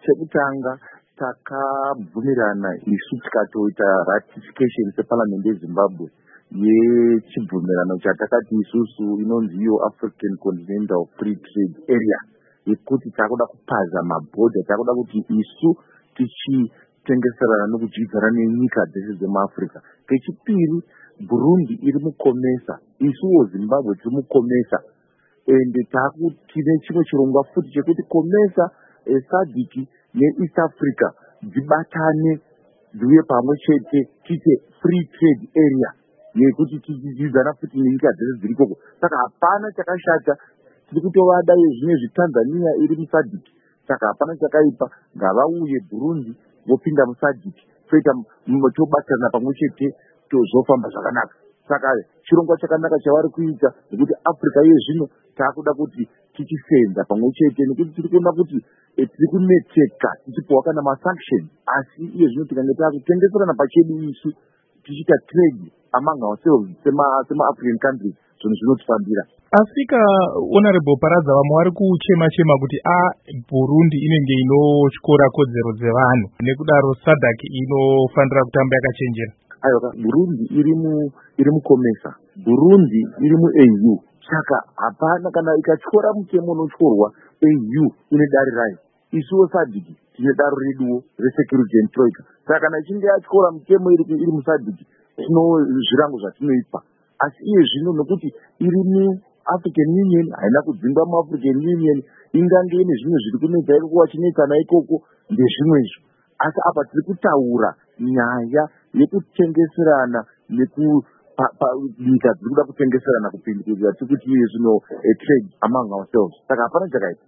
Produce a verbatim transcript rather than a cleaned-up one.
chekutanga takabvumirana isu tikatoita ratification separliament yeZimbabwe yechibvumirano chatakati isusu inonzi iyo African Continental Free Trade Area, yekuti takuda kupaza mabhodha, takuda kuti isu tichitengeserana nokudyidzana nenyika dzese dzemuAfrica. Kechipiri, Burundi iri mukomesa, isuwo Zimbabwe tiri mukomesa, ende tine chimwe chirongwa futi chekuti komesa SADC neEast Africa dzibatane dziuye pamwe chete tiite free trade area yekuti tichidyidzana futi nenyika dzese dziri ikoko. Saka hapana chakashata, tiri kutovada zvinezvi Tanzania iri muSADC, saka hapana chakaipa, ngavauye Burundi vopinda muSADC, toita tobatana pamwe chete tozofamba zvakanaka. Saka chirongwa chakanaka chavari kuita, nekuti Africa yezvino takuda kuti tichisenza pamwe chete, nekuti tiri kuona kuti tiri kuneteka tichipiwa kana masanction, asi iye zvino tikange takutengeserana pachedu isu tichiita trade among ourselves sema-African countries, zvinhu zvinotifambira. Asika Honorable Paradza, vamwe vari kuchema chema kuti a Burundi inenge inotyora kodzero dzevanhu, nekudaro SADC inofanira kutamba yakachenjera. Aiwa, Burundi iri mu iri mukomesa, Burundi iri mu A U, saka hapana kana ikatyora mutemo unotyorwa A U ine dare rayo. Isuwo SADC tine daro reduwo resecurity and troika, saka kana ichinge yatyora mutemo iri iri muSADC tino zvirango zvatinoipa. Asi iye zvino nokuti iri mu African Union haina kudzingwa mu African Union, ingange ine zvimwe zviri kunoita ikoko wachinoitana ikoko ndezvimwe izvo. Asi apa tiri kutaura nyaya yekutengeserana neku nyika dziri kuda kutengeserana kupindikira tiri kuti iye zvino trade among ourselves, saka hapana chakaita.